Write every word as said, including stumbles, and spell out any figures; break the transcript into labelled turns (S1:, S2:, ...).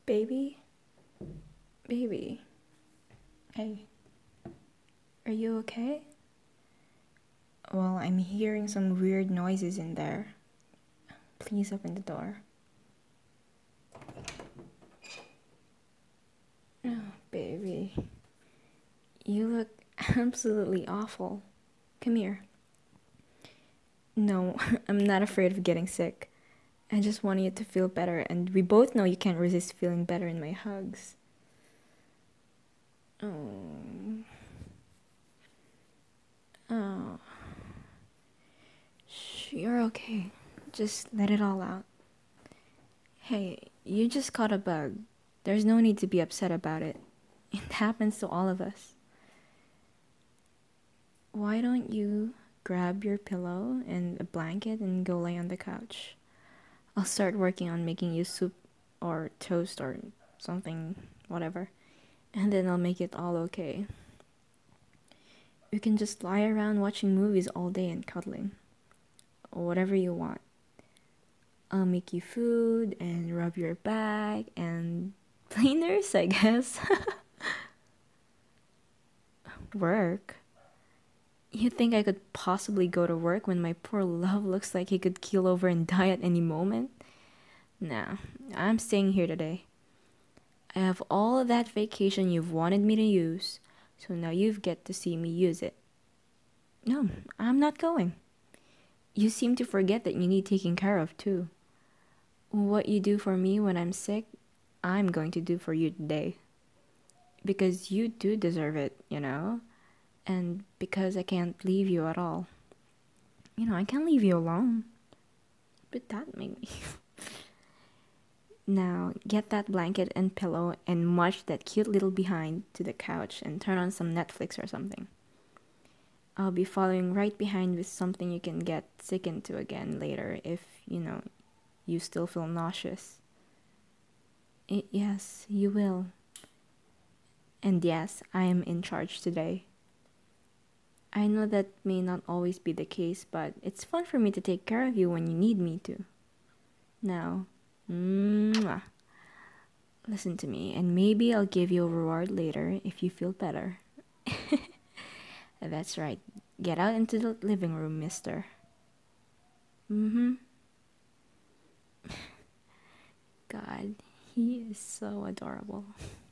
S1: Baby? Baby? Hey, are you okay? Well, I'm hearing some weird noises in there. Please open the door. Oh, baby. You look absolutely awful. Come here. No, I'm not afraid of getting sick. I just want you to feel better, and we both know you can't resist feeling better in my hugs. Oh. Oh. Shh, you're okay. Just let it all out. Hey, you just caught a bug. There's no need to be upset about it. It happens to all of us. Why don't you grab your pillow and a blanket and go lay on the couch? I'll start working on making you soup or toast or something, whatever, and then I'll make it all okay. You can just lie around watching movies all day and cuddling. Whatever you want. I'll make you food and rub your back and play nurse, I guess. Work? You think I could possibly go to work when my poor love looks like he could keel over and die at any moment? Nah, I'm staying here today. I have all of that vacation you've wanted me to use, so now you get to see me use it. No, I'm not going. You seem to forget that you need taking care of too. What you do for me when I'm sick, I'm going to do for you today. Because you do deserve it, you know? And because I can't leave you at all. You know, I can't leave you alone. But that made me. Now, get that blanket and pillow and march that cute little behind to the couch and turn on some Netflix or something. I'll be following right behind with something you can get sick into again later if, you know, you still feel nauseous. I- yes, you will. And yes, I am in charge today. I know that may not always be the case, but it's fun for me to take care of you when you need me to. Now, mwah, listen to me, and maybe I'll give you a reward later if you feel better. That's right. Get out into the living room, mister. Mm-hmm. God, he is so adorable.